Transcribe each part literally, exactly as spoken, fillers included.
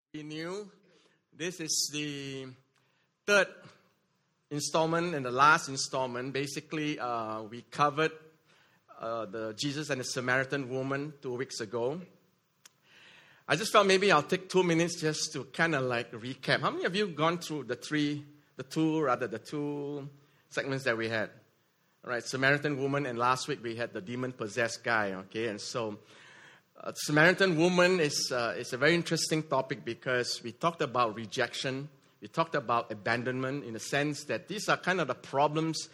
Be new. This is the third installment and the last installment. Basically, uh, we covered uh, the Jesus and the Samaritan woman two weeks ago. I just felt maybe I'll take two minutes just to kind of like recap. How many of you gone through the three, the two, rather the two segments that we had? All right, Samaritan woman, and last week we had the demon-possessed guy, okay? And so, uh, Samaritan woman is, uh, is a very interesting topic because we talked about rejection. We talked about abandonment in the sense that these are kind of the problems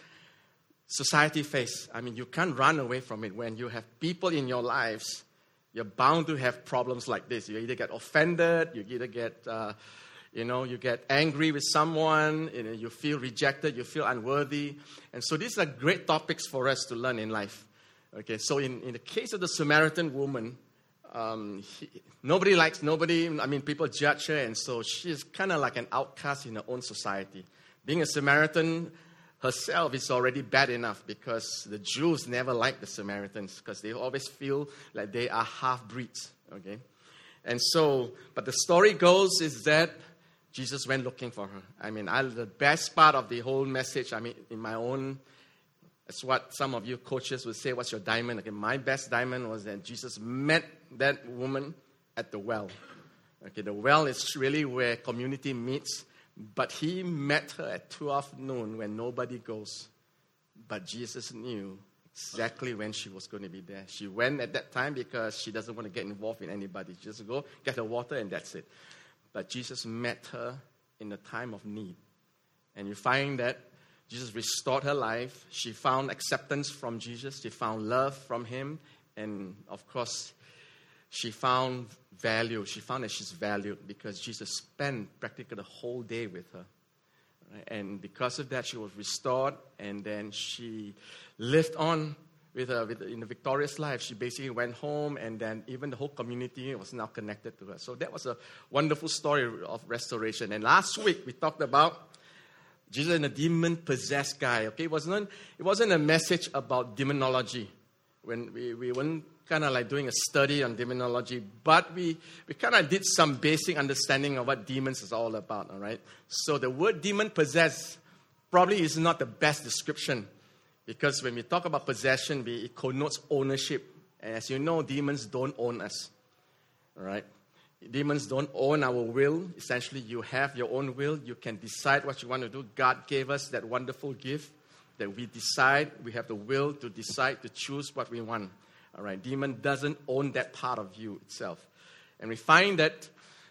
society face. I mean, you can't run away from it. When you have people in your lives, you're bound to have problems like this. You either get offended, you either get, uh, you know, you get angry with someone, you know, you feel rejected, you feel unworthy. And so these are great topics for us to learn in life. Okay, so in, in the case of the Samaritan woman, um, he, nobody likes nobody. I mean, people judge her, and so she's kind of like an outcast in her own society. Being a Samaritan herself is already bad enough because the Jews never liked the Samaritans because they always feel like they are half-breeds, okay? And so, but the story goes is that Jesus went looking for her. I mean, I, the best part of the whole message, I mean, in my own, that's what some of you coaches would say, what's your diamond? Okay, my best diamond was that Jesus met that woman at the well. Okay, the well is really where community meets. But he met her at twelve noon when nobody goes. But Jesus knew exactly when she was going to be there. She went at that time because she doesn't want to get involved in anybody. Just go, get her water, and that's it. But Jesus met her in the time of need. And you find that Jesus restored her life. She found acceptance from Jesus. She found love from him. And, of course, she found value. She found that she's valued because Jesus spent practically the whole day with her. Right? And because of that, she was restored, and then she lived on with her with, in a victorious life. She basically went home, and then even the whole community was now connected to her. So that was a wonderful story of restoration. And last week, we talked about Jesus and the demon-possessed guy. Okay, it wasn't, it wasn't a message about demonology. When we, we weren't kind of like doing a study on demonology, but we, we kind of did some basic understanding of what demons is all about, all right? So the word demon-possessed probably is not the best description because when we talk about possession, we, it connotes ownership. And as you know, demons don't own us, all right? Demons don't own our will. Essentially, you have your own will. You can decide what you want to do. God gave us that wonderful gift that we decide. We have the will to decide, to choose what we want. All right, demon doesn't own that part of you itself. And we find that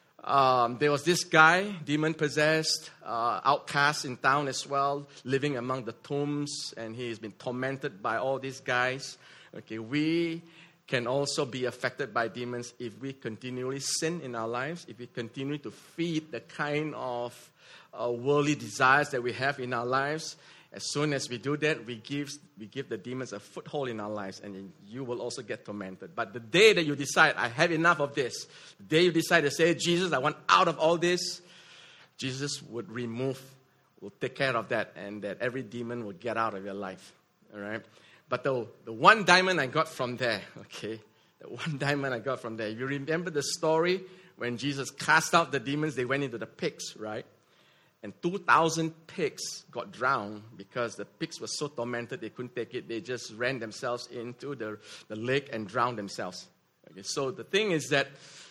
um, there was this guy, demon-possessed, uh, outcast in town as well, living among the tombs, and he's been tormented by all these guys. Okay, we can also be affected by demons if we continually sin in our lives, if we continue to feed the kind of uh, worldly desires that we have in our lives. As soon as we do that, we give, we give the demons a foothold in our lives, and you will also get tormented. But the day that you decide, I have enough of this, the day you decide to say, Jesus, I want out of all this, Jesus would remove, will take care of that, and that every demon will get out of your life. All right? But the, the one diamond I got from there, okay, the one diamond I got from there, you remember the story when Jesus cast out the demons, they went into the pigs, right? And two thousand pigs got drowned because the pigs were so tormented they couldn't take it. They just ran themselves into the, the lake and drowned themselves. Okay, so the thing is that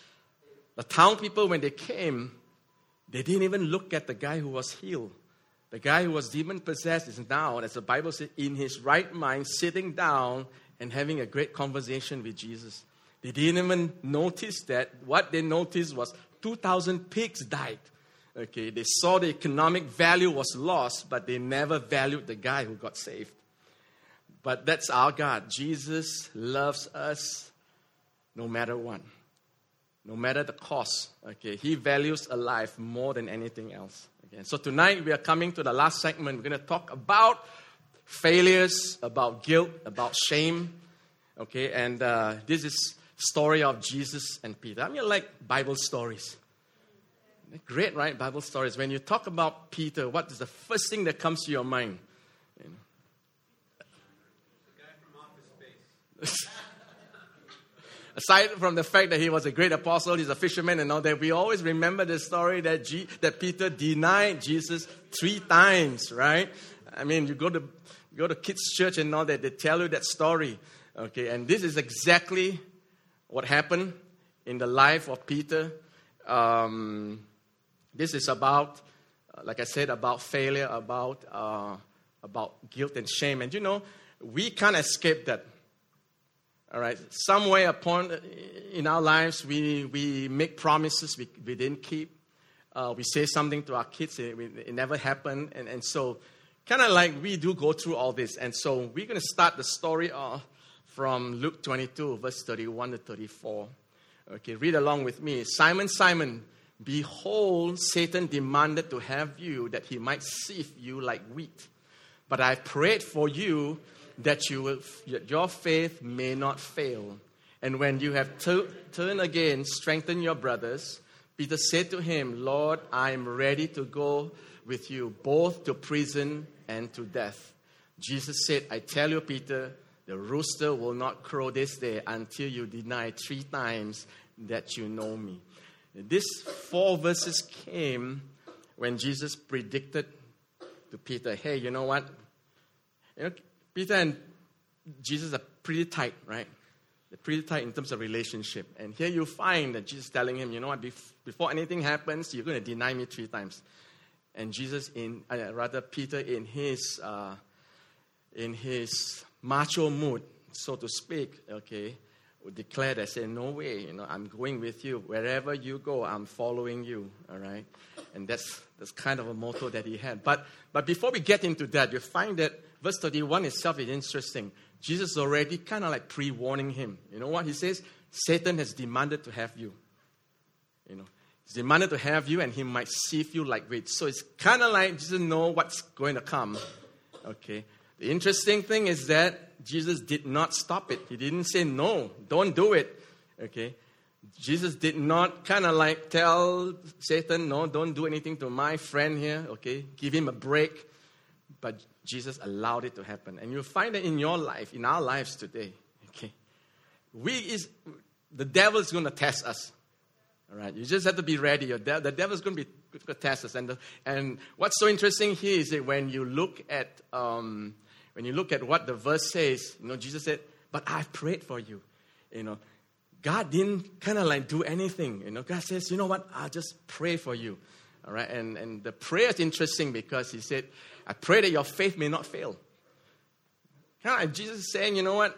the town people, when they came, they didn't even look at the guy who was healed. The guy who was demon-possessed is now, as the Bible says, in his right mind, sitting down and having a great conversation with Jesus. They didn't even notice that. What they noticed was two thousand pigs died. Okay, they saw the economic value was lost, but they never valued the guy who got saved. But that's our God. Jesus loves us no matter what, no matter the cost. Okay, he values a life more than anything else. Okay, so tonight we are coming to the last segment. We're going to talk about failures, about guilt, about shame. Okay, and uh, this is story of Jesus and Peter. I mean, I like Bible stories. Great, right? Bible stories. When you talk about Peter, what is the first thing that comes to your mind? You know? The guy from Office Space. aside from the fact that he was a great apostle, he's a fisherman and all that, we always remember the story that G, that Peter denied Jesus three times, right? I mean, you go to you go to kids' church and all that, they tell you that story, okay? And this is exactly what happened in the life of Peter. Um, this is about, like I said, about failure, about uh, about guilt and shame. And you know, we can't escape that. All right. Somewhere upon in our lives, we, we make promises we, we didn't keep. Uh, we say something to our kids, it, it never happened. And, and so kind of like we do go through all this. And so we're going to start the story uh, from Luke twenty-two, verse thirty-one to thirty-four. Okay, read along with me. Simon, Simon, behold, Satan demanded to have you that he might sift you like wheat. But I prayed for you that you will, your faith may not fail. And when you have t- turned again, strengthen your brothers. Peter said to him, Lord, I am ready to go with you, both to prison and to death. Jesus said, I tell you, Peter, the rooster will not crow this day until you deny three times that you know me. These four verses came when Jesus predicted to Peter, hey, you know what? You know, Peter and Jesus are pretty tight, right? They're pretty tight in terms of relationship. And here you find that Jesus telling him, you know what, before anything happens, you're going to deny me three times. And Jesus, in uh, rather Peter, in his uh, in his macho mood, so to speak, okay, would declare that, say, no way, you know, I'm going with you. Wherever you go, I'm following you, all right? And that's that's kind of a motto that he had. But but before we get into that, you find that verse thirty-one itself is interesting. Jesus is already kind of like pre-warning him. You know what? He says, Satan has demanded to have you. You know, he's demanded to have you and he might sift you like wheat. So it's kind of like Jesus knows what's going to come. Okay. The interesting thing is that Jesus did not stop it. He didn't say, no, don't do it. Okay. Jesus did not kind of like tell Satan, no, don't do anything to my friend here. Okay. Give him a break. But Jesus allowed it to happen. And you'll find that in your life, in our lives today, okay, we is the devil is going to test us. All right, you just have to be ready. Your de- the devil is going to be going to test us. And the, and what's so interesting here is that when you look at um, when you look at what the verse says, you know, Jesus said, "But I've prayed for you." You know, God didn't kind of like do anything. You know, God says, "You know what? I'll just pray for you." All right, and and the prayer is interesting because He said, I pray that your faith may not fail. Kind of like Jesus is saying, you know what?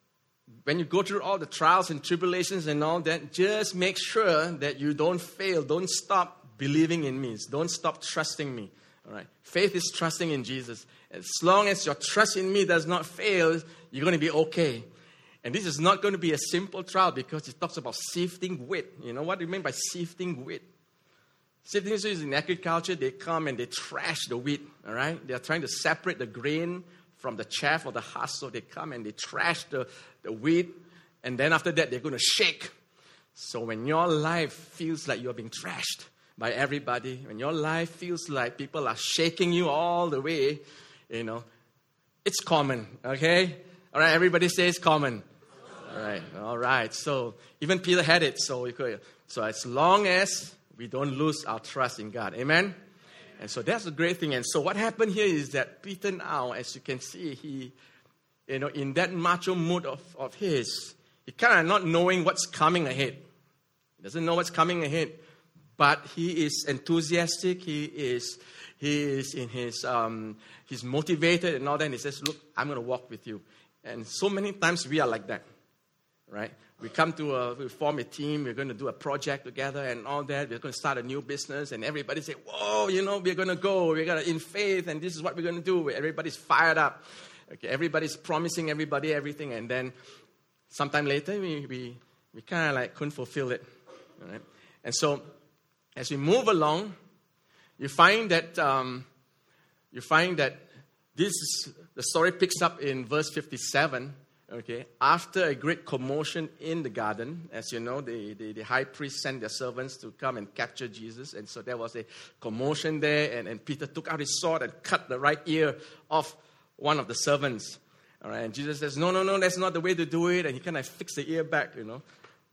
When you go through all the trials and tribulations and all that, just make sure that you don't fail. Don't stop believing in me. Don't stop trusting me. All right. Faith is trusting in Jesus. As long as your trust in me does not fail, you're going to be okay. And this is not going to be a simple trial because it talks about sifting wheat. You know what do you mean by sifting wheat? Sifting is in agriculture, they come and they trash the wheat, all right? They're trying to separate the grain from the chaff or the husk, so they come and they trash the, the wheat, and then after that, they're going to shake. So when your life feels like you're being trashed by everybody, when your life feels like people are shaking you all the way, you know, it's common, okay? All right, everybody says common. All right, all right. So even Peter had it, so, could, so as long as we don't lose our trust in God. Amen? Amen? And so that's a great thing. And so what happened here is that Peter now, as you can see, he, you know, in that macho mood of, of his, he kind of not knowing what's coming ahead. He doesn't know what's coming ahead. But he is enthusiastic. He is, he is in his, um, he's motivated and all that. And he says, look, I'm going to walk with you. And so many times we are like that, right? We come to a, we form a team, we're going to do a project together and all that. We're going to start a new business and everybody say, whoa, you know, we're going to go. We're going to, in faith, and this is what we're going to do. Everybody's fired up. Okay, everybody's promising everybody everything. And then sometime later, we, we, we kind of like couldn't fulfill it. All right? And so as we move along, you find that, um, you find that this is, the story picks up in verse fifty-seven. Okay, after a great commotion in the garden, as you know, the, the, the high priest sent their servants to come and capture Jesus. And so there was a commotion there, and, and Peter took out his sword and cut the right ear off one of the servants. All right, and Jesus says, no, no, no, that's not the way to do it. And he kind of fixed the ear back, you know.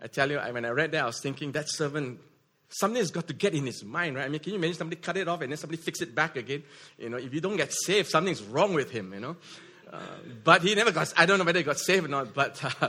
I tell you, when I read that, I was thinking, that servant, something's got to get in his mind, right? I mean, can you imagine somebody cut it off and then somebody fix it back again? You know, if you don't get saved, something's wrong with him, you know. Uh, but he never got, I don't know whether he got saved or not, but uh,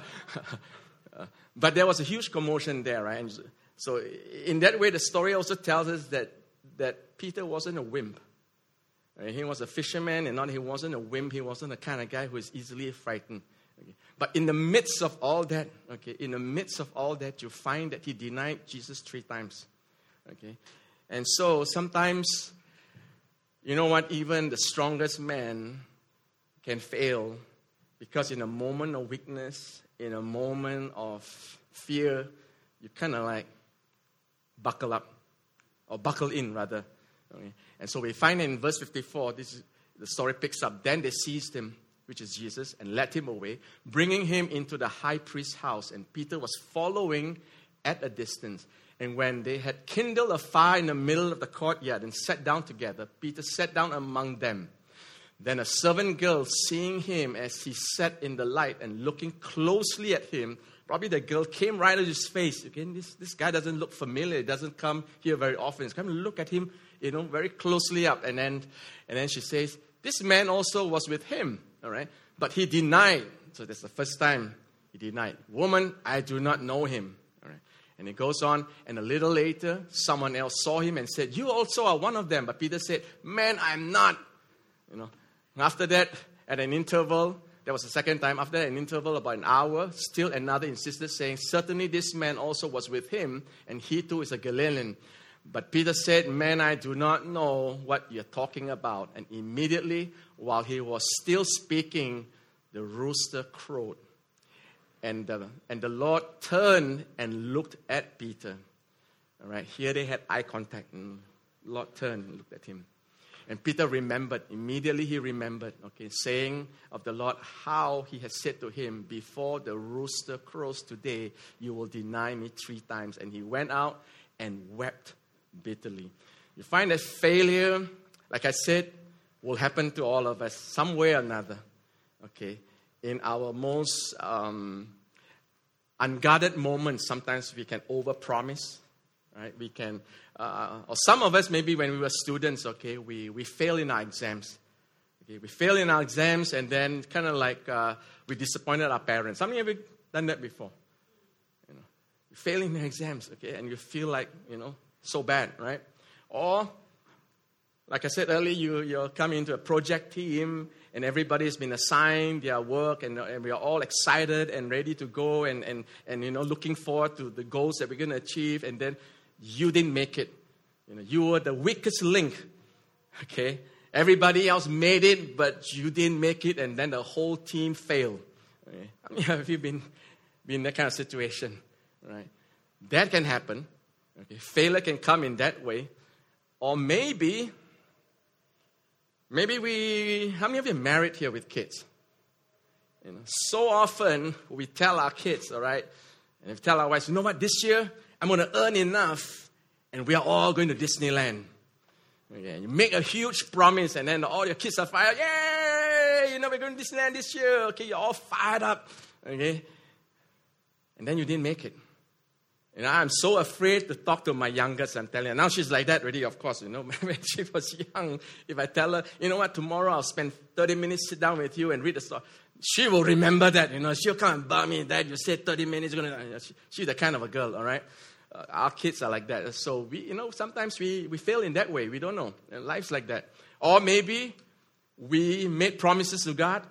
uh, but there was a huge commotion there, right? And so in that way, the story also tells us that, that Peter wasn't a wimp. Right? He was a fisherman, and not he wasn't a wimp. He wasn't the kind of guy who is easily frightened. Okay? But in the midst of all that, okay, in the midst of all that, you find that he denied Jesus three times. Okay, and so sometimes, you know what? Even the strongest man can fail because in a moment of weakness, in a moment of fear, you kind of like buckle up, or buckle in rather. Okay? And so we find in verse fifty-four, this is, the story picks up. Then they seized him, which is Jesus, and led him away, bringing him into the high priest's house. And Peter was following at a distance. And when they had kindled a fire in the middle of the courtyard and sat down together, Peter sat down among them. Then a servant girl, seeing him as he sat in the light and looking closely at him, probably the girl came right at his face. Again, this, this guy doesn't look familiar. He doesn't come here very often. He's come to look at him, you know, very closely up. And then, and then she says, this man also was with him, all right? But he denied. So that's the first time he denied. Woman, I do not know him. All right? And it goes on, and a little later, someone else saw him and said, you also are one of them. But Peter said, man, I'm not. You know. After that, at an interval, that was the second time, after an interval about an hour, still another insisted, saying, certainly this man also was with him, and he too is a Galilean. But Peter said, man, I do not know what you're talking about. And immediately, while he was still speaking, the rooster crowed. And the, and the Lord turned and looked at Peter. All right, here they had eye contact, and the Lord turned and looked at him. And Peter remembered, immediately he remembered, okay, saying of the Lord how he had said to him, before the rooster crows today, you will deny me three times. And he went out and wept bitterly. You find that failure, like I said, will happen to all of us some way or another, okay? In our most um, unguarded moments, sometimes we can overpromise, right? We can, uh, or some of us, maybe when we were students, okay, we, we fail in our exams. Okay, we fail in our exams, and then kind of like uh, we disappointed our parents. How many of you done that before? You know, you fail in the exams, okay, and you feel like, you know, so bad, right? Or, like I said earlier, you, you're coming into a project team, and everybody's been assigned their work, and, and we are all excited and ready to go, and, and, and you know, looking forward to the goals that we're going to achieve, and then you didn't make it. You know, you were the weakest link, okay? Everybody else made it, but you didn't make it, and then the whole team failed. Okay? How many have you been, been in that kind of situation, right? That can happen. Okay? Failure can come in that way. Or maybe, maybe we, how many of you are married here with kids? You know, so often we tell our kids, all right, and we tell our wives, you know what, this year I'm going to earn enough, and we are all going to Disneyland. Okay, you make a huge promise, and then all your kids are fired. Yay! You know, we're going to Disneyland this year. Okay, you're all fired up. Okay? And then you didn't make it. And I'm so afraid to talk to my youngest, I'm telling her. Now she's like that already, of course, you know. When she was young, if I tell her, you know what, tomorrow I'll spend thirty minutes, sit down with you and read the story, she will remember that, you know. She'll come and bug me, Dad, you said thirty minutes. Gonna... She's the kind of a girl, all right? Uh, our kids are like that. So, we, you know, sometimes we, we fail in that way. We don't know. And life's like that. Or maybe we made promises to God.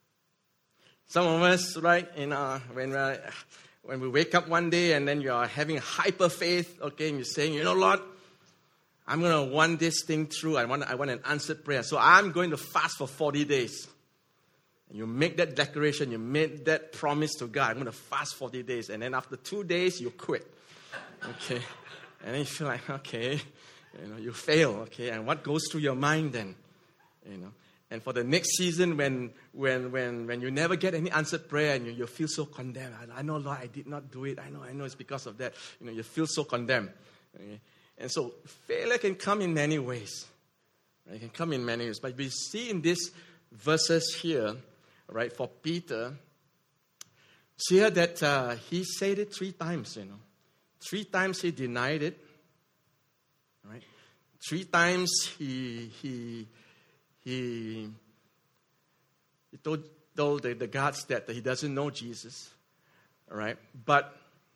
Some of us, right, in our, when, we're, when we wake up one day and then you are having hyper faith, okay, and you're saying, you know, Lord, I'm going to want this thing through. I want, I want an answered prayer. So I'm going to fast for forty days. And you make that declaration, you made that promise to God. I'm going to fast forty days. And then after two days, you quit. Okay, and then you feel like, okay, you know, you fail, okay, and what goes through your mind then, you know? And for the next season, when when when when you never get any answered prayer, and you, you feel so condemned. I, I know, Lord, I did not do it. I know, I know, it's because of that. You know, you feel so condemned. Okay? And so failure can come in many ways. Right? It can come in many ways. But we see in these verses here, right, for Peter, See here that uh, he said it three times, you know. Three times he denied it. Right? Three times he he he he told, told the, the guards that he doesn't know Jesus. All right? But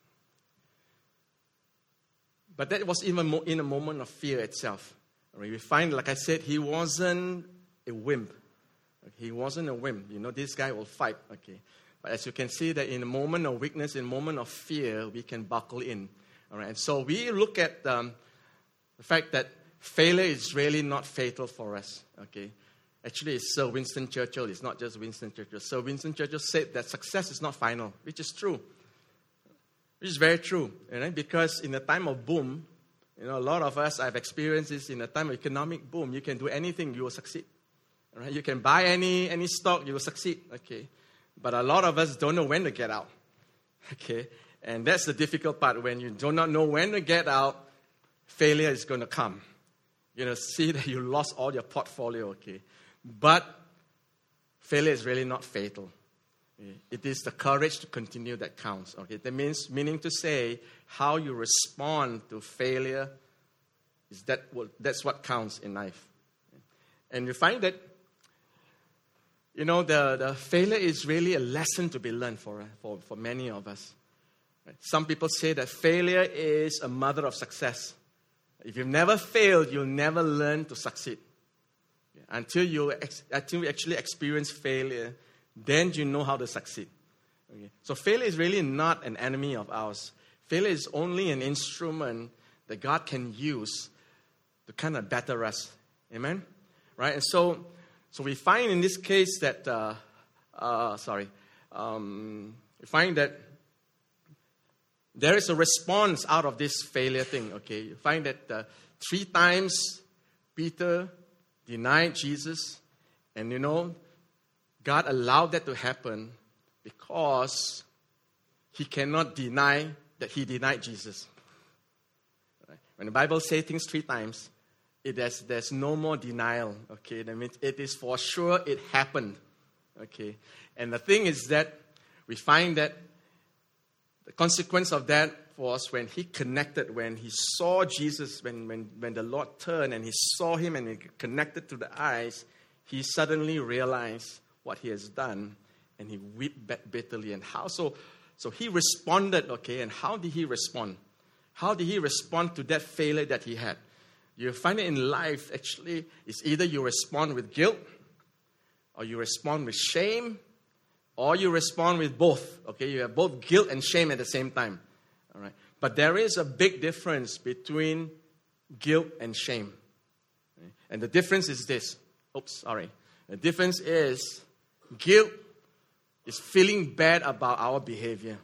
but that was even mo- in a moment of fear itself. All right? We find, like I said, he wasn't a wimp. He wasn't a wimp. You know, this guy will fight. Okay. But as you can see that in a moment of weakness, in a moment of fear, we can buckle in. All right. And so we look at um, the fact that failure is really not fatal for us. Okay. Actually, it's Sir Winston Churchill. It's not just Winston Churchill. Sir Winston Churchill said that success is not final, which is true. Which is very true. You know? Because in the time of boom, you know, a lot of us, I've experienced this in a time of economic boom. You can do anything, you will succeed. All right? You can buy any any stock, you will succeed. Okay. But a lot of us don't know when to get out, okay? And that's the difficult part. When you do not know when to get out, failure is going to come. You're going to see that you lost all your portfolio, okay? But failure is really not fatal. Okay? It is the courage to continue that counts, okay? That means, meaning to say, how you respond to failure, is that what, that's what counts in life. And you find that You know, the, the failure is really a lesson to be learned for, for, for many of us. Right? Some people say that failure is a mother of success. If you've never failed, you'll never learn to succeed. Until you, ex- until you actually experience failure, then you know how to succeed. Okay? So failure is really not an enemy of ours. Failure is only an instrument that God can use to kind of better us. Amen? Right? And so... So we find in this case that, uh, uh, sorry, um, we find that there is a response out of this failure thing, okay? You find that uh, three times Peter denied Jesus, and you know, God allowed that to happen because he cannot deny that he denied Jesus. Right? When the Bible says things three times, It has, there's no more denial, okay? That means it is for sure it happened, okay? And the thing is that we find that the consequence of that was when he connected, when he saw Jesus, when, when, when the Lord turned and he saw him and he connected to the eyes, he suddenly realized what he has done and he wept bitterly. And how? So, so he responded, okay? And how did he respond? How did he respond to that failure that he had? You find it in life, actually, it's either you respond with guilt, or you respond with shame, or you respond with both. Okay, you have both guilt and shame at the same time. All right, but there is a big difference between guilt and shame. Okay? And the difference is this. Oops, sorry. The difference is guilt is feeling bad about our behavior.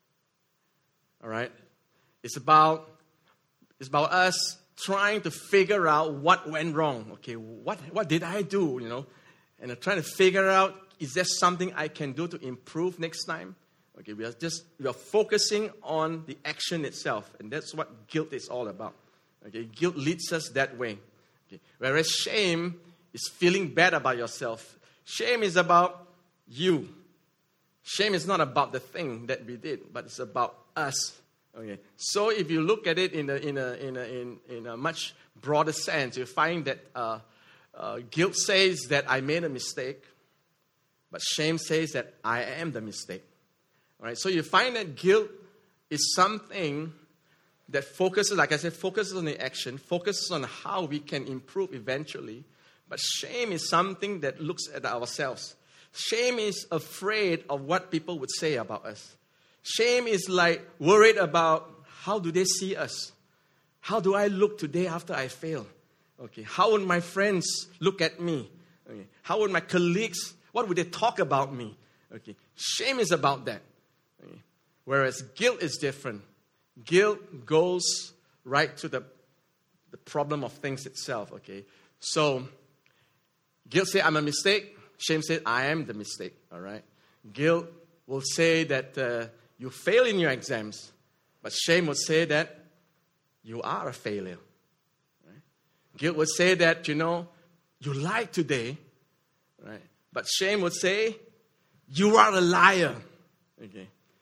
All right, it's about it's about us trying to figure out what went wrong. Okay, what what did I do, you know? And I'm trying to figure out, is there something I can do to improve next time? Okay, we are just, we are focusing on the action itself. And that's what guilt is all about. Okay, guilt leads us that way. Okay, whereas shame is feeling bad about yourself. Shame is about you. Shame is not about the thing that we did, but it's about us. Okay, so if you look at it in a in a in a in, in a much broader sense, you find that uh, uh, guilt says that I made a mistake, but shame says that I am the mistake. All right, so you find that guilt is something that focuses, like I said, focuses on the action, focuses on how we can improve eventually. But shame is something that looks at ourselves. Shame is afraid of what people would say about us. Shame is like worried about how do they see us? How do I look today after I fail? Okay, how would my friends look at me? Okay, how would my colleagues, what would they talk about me? Okay, shame is about that. Okay, whereas guilt is different. Guilt goes right to the, the problem of things itself. Okay, so guilt says I'm a mistake. Shame says I am the mistake. All right, guilt will say that Uh, you fail in your exams, but shame would say that you are a failure. Right? Guilt would say that, you know, you lied today, right? But shame would say you are a liar. Okay.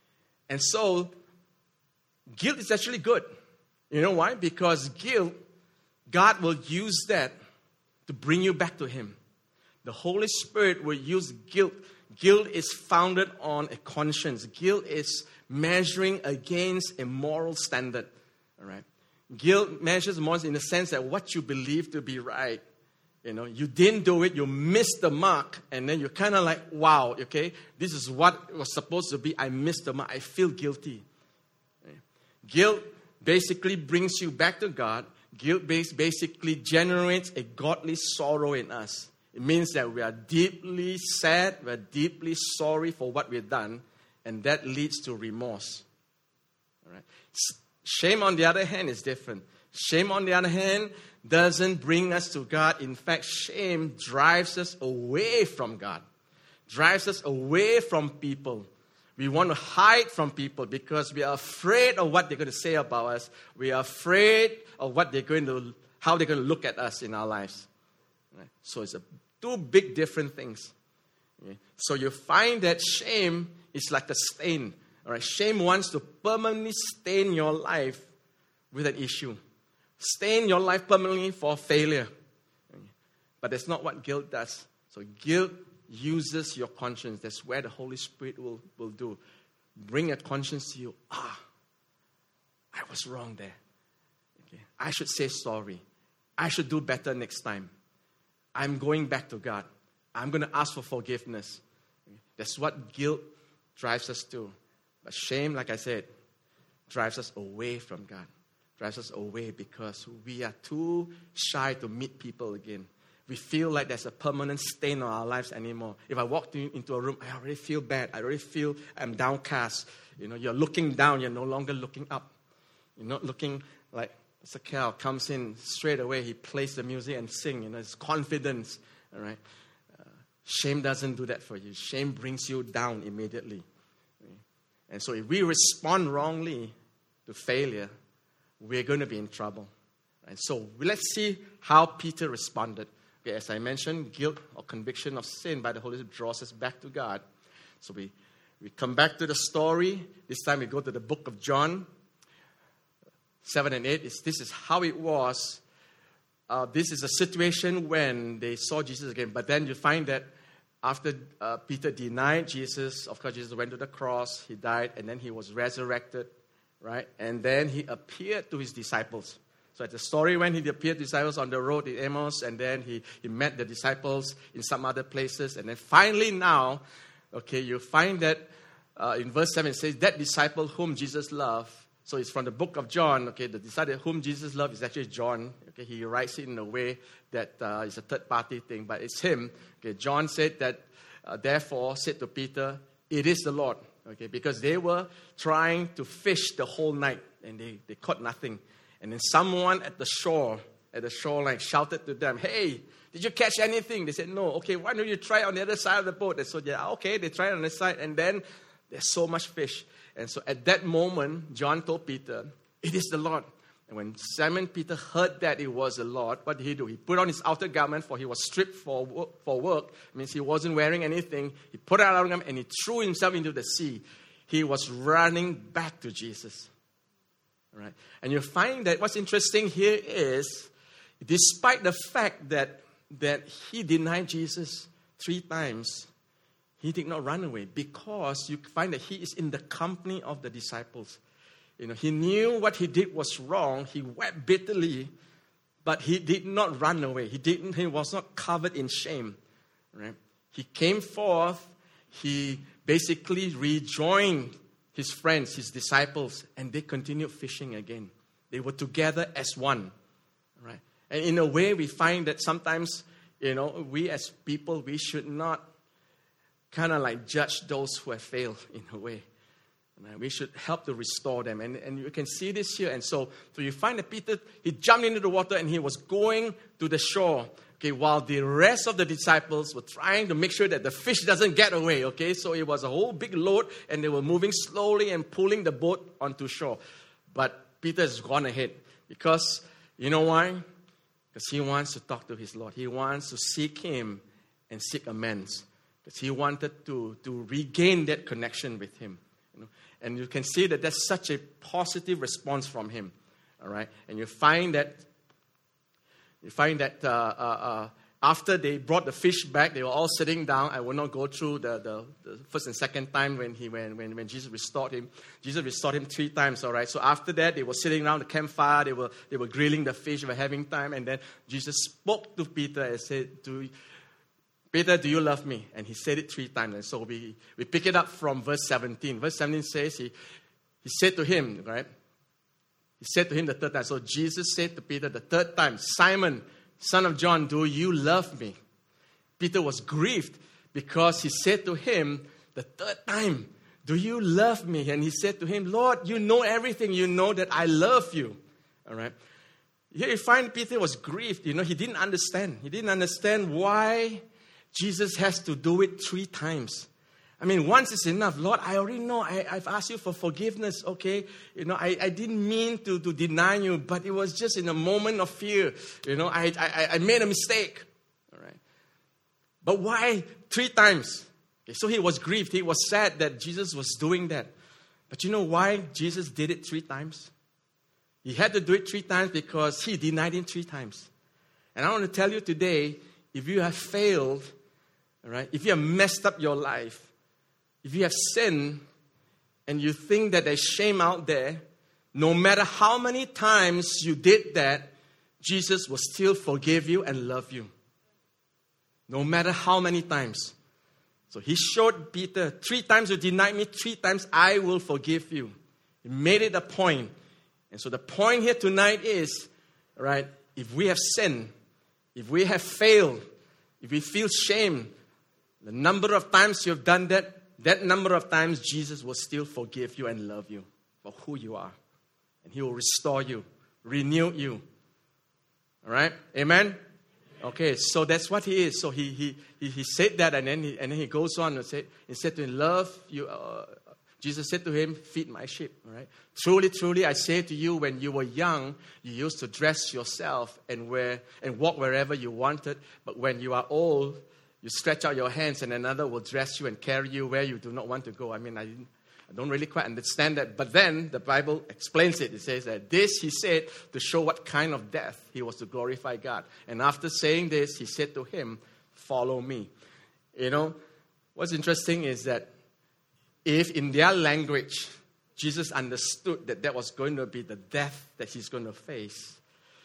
And so, guilt is actually good. You know why? Because guilt, God will use that to bring you back to Him. The Holy Spirit will use guilt. Guilt is founded on a conscience. Guilt is measuring against a moral standard. All right? Guilt measures more in the sense that what you believe to be right. You know, you didn't do it, you missed the mark, and then you're kind of like, wow, okay, this is what was supposed to be. I missed the mark. I feel guilty. Okay? Guilt basically brings you back to God. Guilt basically generates a godly sorrow in us. It means that we are deeply sad, we're deeply sorry for what we've done, and that leads to remorse. All right? Shame, on the other hand, is different. Shame, on the other hand, doesn't bring us to God. In fact, shame drives us away from God, drives us away from people. We want to hide from people because we are afraid of what they're going to say about us. We are afraid of what they're going to, how they're going to look at us in our lives. Right? So it's a, two big different things. Okay? So you find that shame is like a stain. All right? Shame wants to permanently stain your life with an issue. Stain your life permanently for failure. Okay? But that's not what guilt does. So guilt uses your conscience. That's where the Holy Spirit will, will do. Bring a conscience to you. Ah, I was wrong there. Okay. I should say sorry. I should do better next time. I'm going back to God. I'm going to ask for forgiveness. Okay. That's what guilt drives us to. But shame, like I said, drives us away from God. Drives us away because we are too shy to meet people again. We feel like there's a permanent stain on our lives anymore. If I walk into a room, I already feel bad. I already feel I'm downcast. You know, you're looking down. You're no longer looking up. You're not looking like Mister Cal comes in straight away. He plays the music and sings. You know, it's confidence. All right. Uh, shame doesn't do that for you. Shame brings you down immediately. Okay? And so if we respond wrongly to failure, we're going to be in trouble. And so let's see how Peter responded. Okay, as I mentioned, guilt or conviction of sin by the Holy Spirit draws us back to God. So we, we come back to the story. This time we go to the book of John, seven and eight. It's, this is how it was. Uh, this is a situation when they saw Jesus again. But then you find that after uh, Peter denied Jesus, of course, Jesus went to the cross. He died, and then he was resurrected, right? And then he appeared to his disciples. So at the story when he appeared to disciples on the road in Emmaus, and then he, he met the disciples in some other places. And then finally now, okay, you find that uh, in verse seven, it says, that disciple whom Jesus loved. So it's from the book of John, okay, the disciple whom Jesus loved is actually John. Okay, he writes it in a way that uh, it's a third-party thing, but it's him. Okay, John said that, uh, therefore, said to Peter, it is the Lord. Okay, because they were trying to fish the whole night, and they, they caught nothing. And then someone at the shore, at the shoreline, shouted to them, hey, did you catch anything? They said, no. Okay, why don't you try on the other side of the boat? They said, yeah, okay. They tried on the side, and then there's so much fish. And so at that moment, John told Peter, it is the Lord. And when Simon Peter heard that it was the Lord, what did he do? He put on his outer garment, for he was stripped for work. For work. It means he wasn't wearing anything. He put on his outer garment, and he threw himself into the sea. He was running back to Jesus. Right? And you find that what's interesting here is, despite the fact that, that he denied Jesus three times, he did not run away, because you find that he is in the company of the disciples. You know, he knew what he did was wrong. He wept bitterly, but he did not run away. He didn't. He was not covered in shame. Right? He came forth. He basically rejoined his friends, his disciples, and they continued fishing again. They were together as one, right? And in a way, we find that sometimes, you know, we as people, we should not kind of like judge those who have failed in a way. Right? We should help to restore them. And, and you can see this here. And so, so you find that Peter, he jumped into the water and he was going to the shore. Okay, while the rest of the disciples were trying to make sure that the fish doesn't get away, okay? So it was a whole big load, and they were moving slowly and pulling the boat onto shore. But Peter has gone ahead because, you know why? Because he wants to talk to his Lord. He wants to seek him and seek amends. Because he wanted to, to regain that connection with him. You know? And you can see that that's such a positive response from him. All right? And you find that you find that uh, uh, uh, after they brought the fish back, they were all sitting down. I will not go through the, the, the first and second time when he when, when when Jesus restored him. Jesus restored him three times. All right. So after that, they were sitting around the campfire. They were they were grilling the fish. They were having time. And then Jesus spoke to Peter and said, "Do Peter, do you love me?" And he said it three times. And so we we pick it up from verse seventeen. Verse seventeen says he he said to him, right. He said to him the third time. So Jesus said to Peter the third time, "Simon, son of John, do you love me?" Peter was grieved because he said to him the third time, "Do you love me?" And he said to him, "Lord, you know everything. You know that I love you." All right. Here you find Peter was grieved. You know, he didn't understand. He didn't understand why Jesus has to do it three times. I mean, once is enough. Lord, I already know. I, I've asked you for forgiveness, okay? You know, I, I didn't mean to, to deny you, but it was just in a moment of fear. You know, I, I, I made a mistake. All right. But why three times? Okay, so he was grieved. He was sad that Jesus was doing that. But you know why Jesus did it three times? He had to do it three times because he denied him three times. And I want to tell you today, if you have failed, all right, if you have messed up your life, if you have sinned and you think that there's shame out there, no matter how many times you did that, Jesus will still forgive you and love you. No matter how many times. So he showed Peter, three times you denied me, three times I will forgive you. He made it a point. And so the point here tonight is, right, if we have sinned, if we have failed, if we feel shame, the number of times you have done that, that number of times Jesus will still forgive you and love you for who you are. And he will restore you, renew you. All right? Amen? Okay, so that's what he is. So he he he, he said that, and then he, and then he goes on and said, he said to him, love you. Uh, Jesus said to him, feed my sheep. All right? Truly, truly, I say to you, when you were young, you used to dress yourself and wear and walk wherever you wanted. But when you are old, you stretch out your hands and another will dress you and carry you where you do not want to go. I mean, I, didn't, I don't really quite understand that. But then the Bible explains it. It says that this he said to show what kind of death he was to glorify God. And after saying this, he said to him, follow me. You know, what's interesting is that if in their language, Jesus understood that that was going to be the death that he's going to face,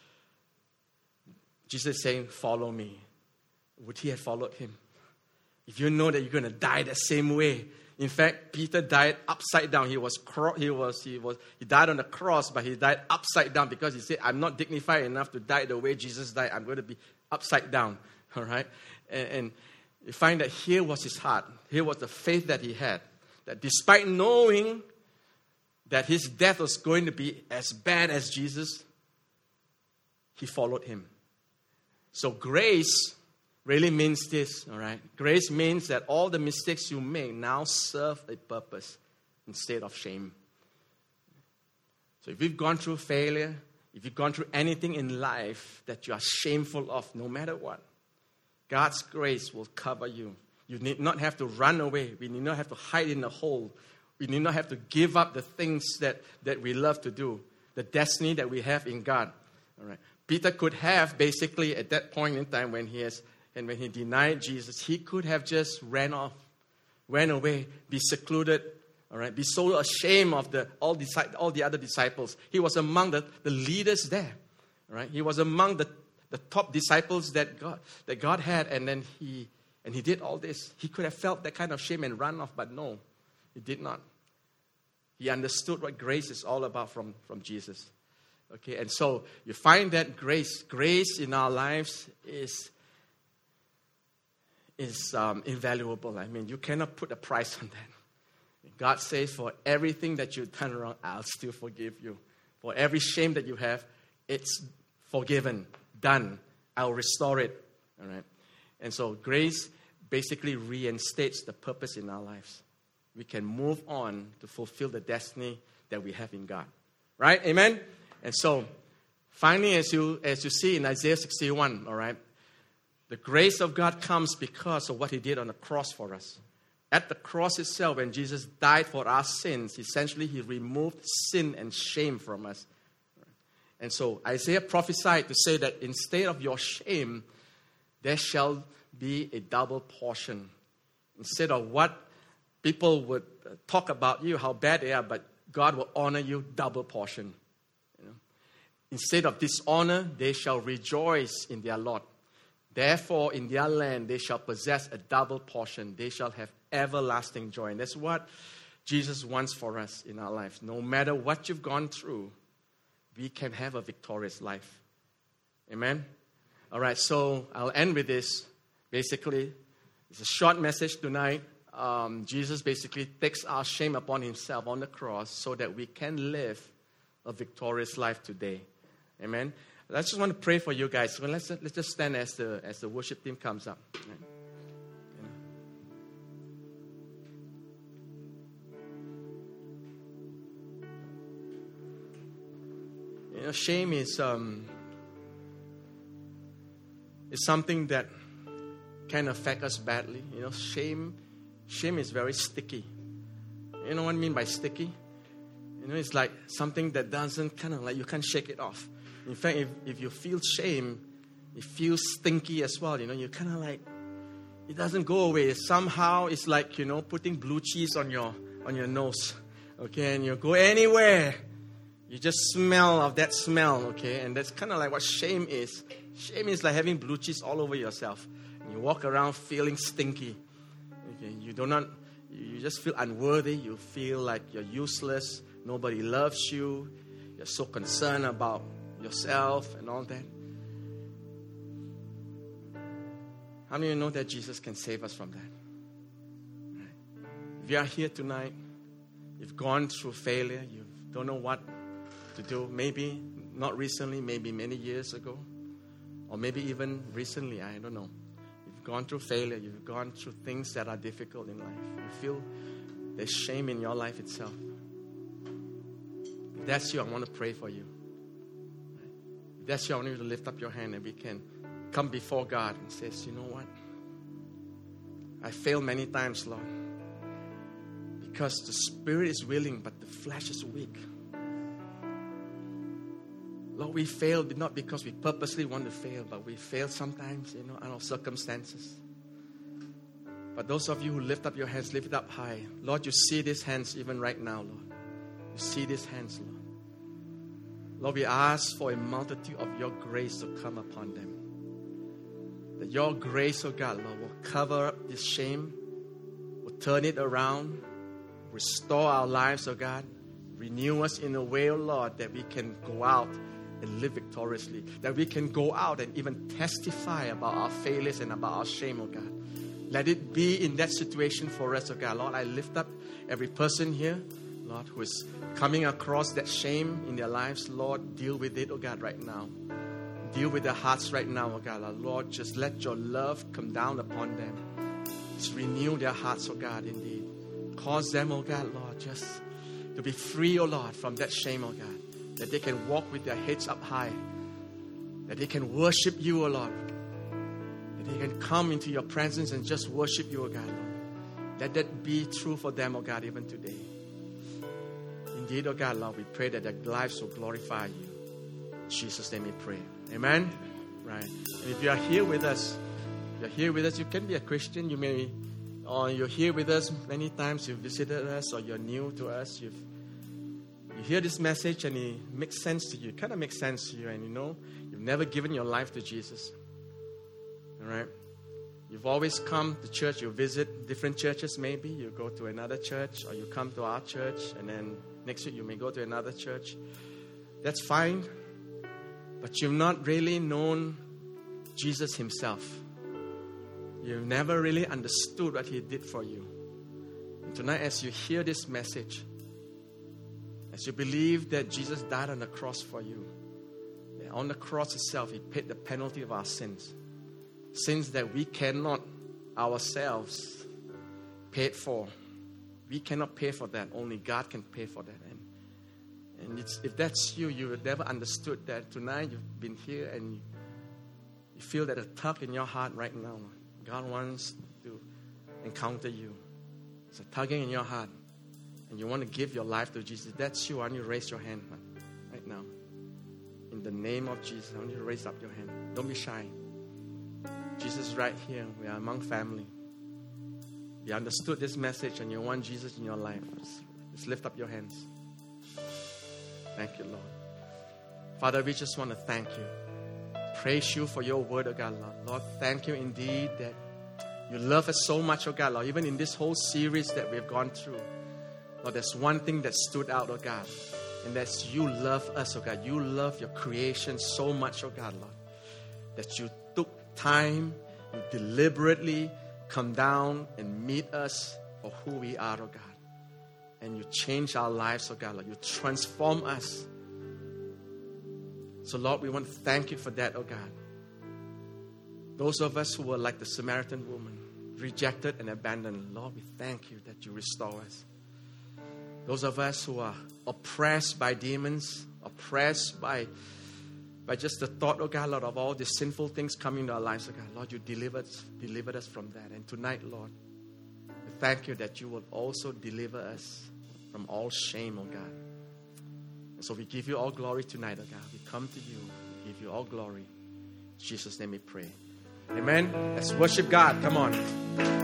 Jesus is saying, follow me. Would he have followed him? If you know that you're going to die the same way. In fact, Peter died upside down. He was cro- he was he was he died on the cross, but he died upside down because he said, "I'm not dignified enough to die the way Jesus died. I'm going to be upside down." All right, and, and you find that here was his heart. Here was the faith that he had. That despite knowing that his death was going to be as bad as Jesus, he followed him. So grace really means this, all right? Grace means that all the mistakes you make now serve a purpose instead of shame. So if you've gone through failure, if you've gone through anything in life that you are shameful of, no matter what, God's grace will cover you. You need not have to run away. We need not have to hide in a hole. We need not have to give up the things that, that we love to do, the destiny that we have in God. All right. Peter could have basically at that point in time when he has and when he denied Jesus, he could have just ran off, ran away, be secluded, all right, be so ashamed of the all, disi- all the other disciples. He was among the, the leaders there, all right? He was among the, the top disciples that God that God had, and then he and he did all this. He could have felt that kind of shame and run off, but no, he did not. He understood what grace is all about from, from Jesus. Okay, and so you find that grace, grace in our lives is is um, invaluable. I mean, you cannot put a price on that. God says, for everything that you've done wrong, I'll still forgive you. For every shame that you have, it's forgiven, done. I'll restore it. All right. And so grace basically reinstates the purpose in our lives. We can move on to fulfill the destiny that we have in God. Right? Amen? And so, finally, as you as you see in Isaiah sixty-one, all right, the grace of God comes because of what he did on the cross for us. At the cross itself, when Jesus died for our sins, essentially he removed sin and shame from us. And so Isaiah prophesied to say that instead of your shame, there shall be a double portion. Instead of what people would talk about you, how bad they are, but God will honor you double portion. You know? Instead of dishonor, they shall rejoice in their Lord. Therefore, in their land, they shall possess a double portion. They shall have everlasting joy. And that's what Jesus wants for us in our lives. No matter what you've gone through, we can have a victorious life. Amen? All right, so I'll end with this. Basically, it's a short message tonight. Um, Jesus basically takes our shame upon himself on the cross so that we can live a victorious life today. Amen? I just want to pray for you guys. So let's, let's just stand as the, as the worship team comes up. You know, shame is um, is something that can affect us badly. You know, shame, shame is very sticky. You know what I mean by sticky? You know, it's like something that doesn't kind of like you can't shake it off. In fact, if, if you feel shame, it feels stinky as well. You know, you kind of like it doesn't go away. Somehow, it's like you know putting blue cheese on your on your nose. Okay, and you go anywhere. You just smell of that smell, okay? And that's kind of like what shame is. Shame is like having blue cheese all over yourself. And you walk around feeling stinky. Okay? You do not, you just feel unworthy. You feel like you're useless. Nobody loves you. You're so concerned about yourself and all that. How many of you know that Jesus can save us from that? If you are here tonight, you've gone through failure, you don't know what to do. Maybe not recently, maybe many years ago, or maybe even recently, I don't know. You've gone through failure, you've gone through things that are difficult in life. You feel there's shame in your life itself. If that's you, I want to pray for you. If that's you, I want you to lift up your hand and we can come before God and say, you know what? I failed many times, Lord. Because the spirit is willing, but the flesh is weak. Lord, we fail not because we purposely want to fail, but we fail sometimes, you know, out of circumstances. But those of you who lift up your hands, lift it up high. Lord, you see these hands even right now, Lord. You see these hands, Lord. Lord, we ask for a multitude of your grace to come upon them. That your grace, oh God, Lord, will cover up this shame, will turn it around, restore our lives, oh God. Renew us in a way, oh Lord, that we can go out and live victoriously. That we can go out and even testify about our failures and about our shame, oh God. Let it be in that situation for us, oh God. Lord, I lift up every person here, Lord, who is coming across that shame in their lives. Lord, deal with it, oh God, right now. Deal with their hearts right now, oh God. Lord, just let your love come down upon them. Just renew their hearts, oh God, indeed. Cause them, oh God, Lord, just to be free, oh Lord, from that shame, oh God. That they can walk with their heads up high. That they can worship you, oh Lord. That they can come into your presence and just worship you, oh God, Lord. Let that be true for them, oh God, even today. Indeed, oh God, Lord, we pray that their lives will glorify you. In Jesus' name we pray. Amen? Right. And if you are here with us, you're here with us, you can be a Christian. You may, or you're here with us many times, you've visited us, or you're new to us, you've You hear this message and it makes sense to you. It kind of makes sense to you. And you know, you've never given your life to Jesus. All right? You've always come to church. You visit different churches maybe. You go to another church or you come to our church. And then next week you may go to another church. That's fine. But you've not really known Jesus himself. You've never really understood what he did for you. And tonight as you hear this message, as you believe that Jesus died on the cross for you, that on the cross itself, he paid the penalty of our sins. Sins that we cannot ourselves pay for. We cannot pay for that. Only God can pay for that. And, and it's, if that's you, you have never understood that. Tonight you've been here and you, you feel that a tug in your heart right now. God wants to encounter you. It's a tugging in your heart. And you want to give your life to Jesus. That's you. I want you to raise your hand right now. In the name of Jesus, I want you to raise up your hand. Don't be shy. Jesus is right here. We are among family. You understood this message and you want Jesus in your life. Just, just lift up your hands. Thank you, Lord. Father, we just want to thank you. Praise you for your word, oh God, Lord. Lord, thank you indeed that you love us so much, oh God, Lord. Even in this whole series that we've gone through, Lord, there's one thing that stood out, oh God. And that's you love us, oh God. You love your creation so much, oh God, Lord. That you took time, you deliberately come down and meet us for who we are, oh God. And you change our lives, oh God, Lord. You transform us. So, Lord, we want to thank you for that, oh God. Those of us who were like the Samaritan woman, rejected and abandoned, Lord, we thank you that you restore us. Those of us who are oppressed by demons, oppressed by, by just the thought, oh God, Lord, of all the sinful things coming to our lives, oh God, Lord, you delivered, delivered us from that. And tonight, Lord, we thank you that you will also deliver us from all shame, oh God. And so we give you all glory tonight, oh God. We come to you. We give you all glory. In Jesus' name we pray. Amen. Let's worship God. Come on.